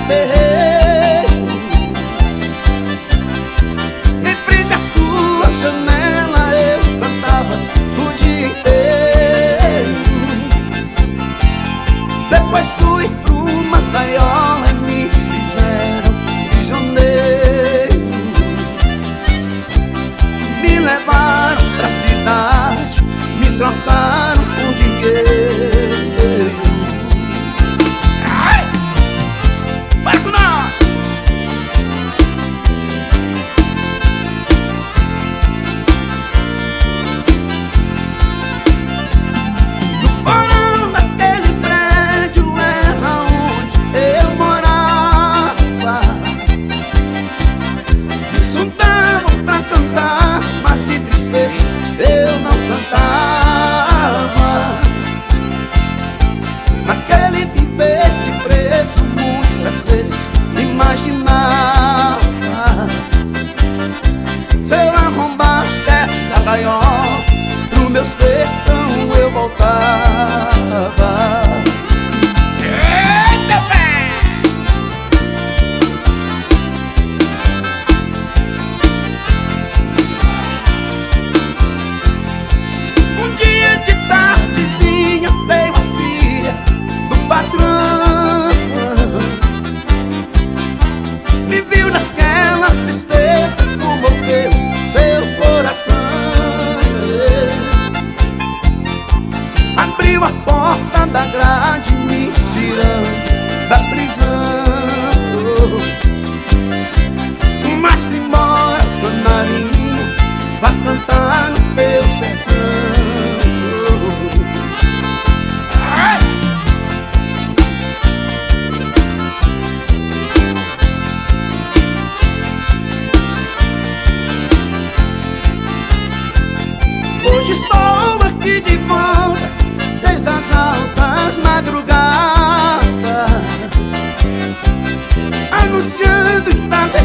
terreiro, em frente à sua janela eu cantava o dia inteiro. Depois fui pra uma gaiola e me fizeram prisioneiro. Me levaram pra cidade, me trocaram por dinheiro. Ai! Vai com nós! No porão daquele prédio era onde eu morava. Me soltavam pra cantar, mas de tristeza eu não cantava. Naquele viver de preso muitas vezes imaginava: se eu arrombasse essa gaiola, pro meu sertão eu voltava. Eita, pé! Um dia de tardezinha veio a filha do patrão. Me viu naquela tristeza, comoveu seu coração. Abriu a porta da grade, me tirando da prisão. Mas embora, canarinho, vá cantar no teu sertão. Ai! Hoje estou aqui de volta, desde as altas madrugadas, anunciando e